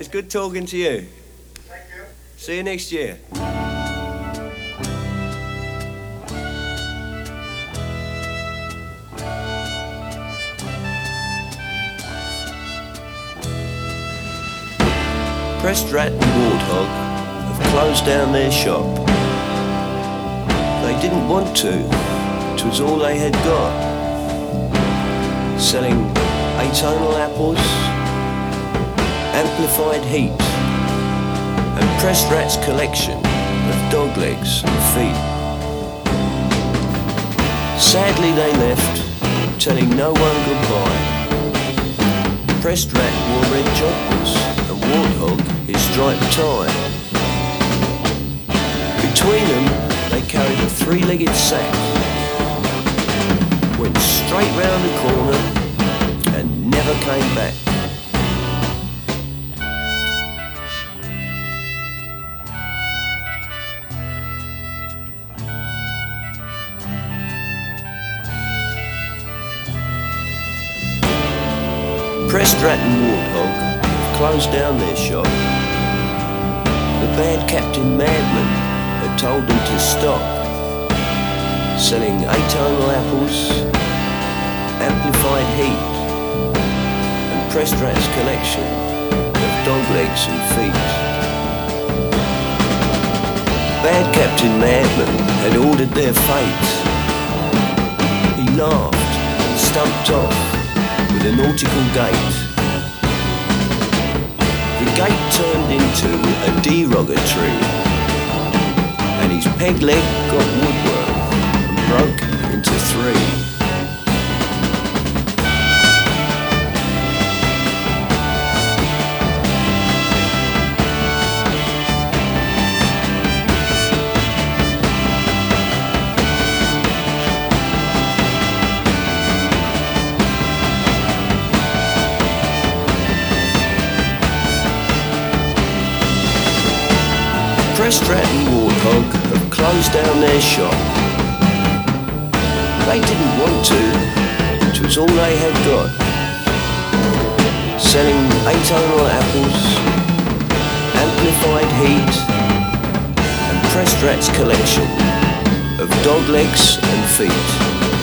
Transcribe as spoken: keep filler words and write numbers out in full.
It's good talking to you. Thank you. See you next year. Pressed Rat and Warthog have closed down their shop. They didn't want to. It was all they had got. Selling atonal apples, amplified heat, and Pressed Rat's collection of dog legs and feet. Sadly they left, telling no one goodbye. Pressed Rat wore red joggers and Warthog his striped tie. Between them they carried a three-legged sack, went straight round the corner and never came back. Pressed Rat and Warthog have closed down their shop. The bad Captain Madman had told them to stop selling atonal apples, amplified heat, and Pressed Rat's collection of dog legs and feet. Bad Captain Madman had ordered their fate. He laughed and stumped off with a nautical gait. The gate turned into a derogatory, and his peg leg got woodworked and broke into three. Pressed Rat and Warthog have closed down their shop. They didn't want to, it was all they had got. Selling atonal apples, amplified heat, and Pressed Rat's collection of dog legs and feet.